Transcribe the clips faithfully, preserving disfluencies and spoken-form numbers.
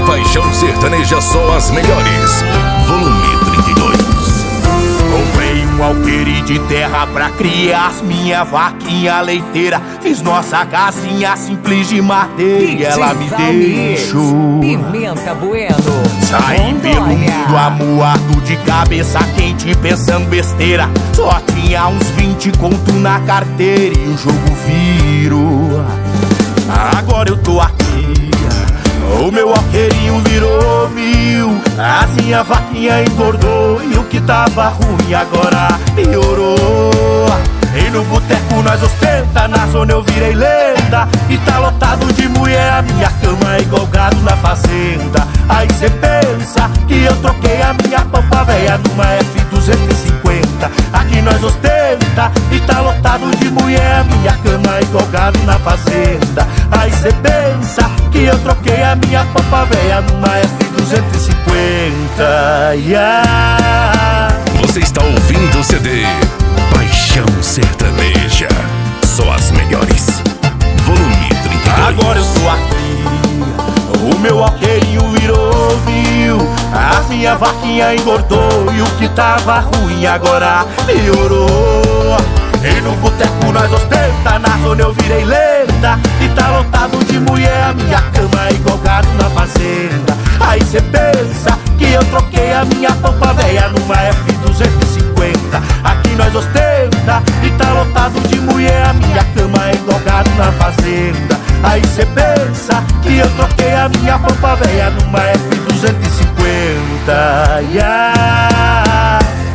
Paixão Sertaneja, só as melhores. Volume trinta e dois. Comprei um alqueire de terra pra criar as minha vaquinha leiteira. Fiz nossa casinha simples de madeira e ela me deixou. Pimenta Bueno. Saí pelo mundo amuado, de cabeça quente, pensando besteira. Só tinha uns vinte conto na carteira e o jogo virou. Agora eu tô aqui, o meu alqueirinho virou mil. A minha vaquinha engordou e o que tava ruim agora piorou. E no boteco nós ostenta, na zona eu virei lenda. E tá lotado de mulher, a minha cama é igual gado na fazenda. Aí cê pensa que eu troquei a minha pampa véia numa F duzentos e cinquenta. Aqui nós ostenta e tá lotado de mulher, a minha cama é igual gado na fazenda. Aí cê pensa que eu troquei a minha pampa véia numa F duzentos e cinquenta. Yeah. Você está ouvindo o C D Paixão Sertaneja, só as melhores. Volume trinta e dois. Agora eu tô aqui, o meu alqueirinho virou mil. A minha vaquinha engordou e o que tava ruim agora piorou. E no boteco nós ostenta, na zona eu virei lenda. E tá lotado de mulher, a minha cama é igual gado na fazenda. Aí cê pensa que eu troquei a minha pampa véia numa F duzentos e cinquenta. Aqui nós ostenta e tá lotado de mulher, a minha cama é igual gado na fazenda. Aí cê pensa que eu troquei a minha pampa véia numa F duzentos e cinquenta. Yeah.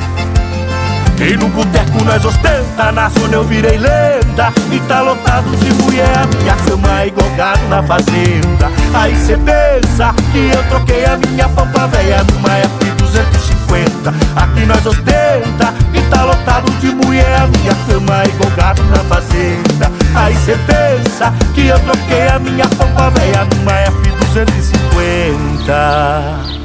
E no boteco nós ostenta, na zona eu virei lenda. E tá lotado de mulher, a minha cama é igual gado na fazenda. Aí cê pensa que eu troquei a minha pampa véia numa F duzentos e cinquenta. Aqui nós ostenta e tá lotado de mulher, a minha cama é igual gado na fazenda. Aí cê pensa que eu troquei a minha pampa véia numa F duzentos e cinquenta.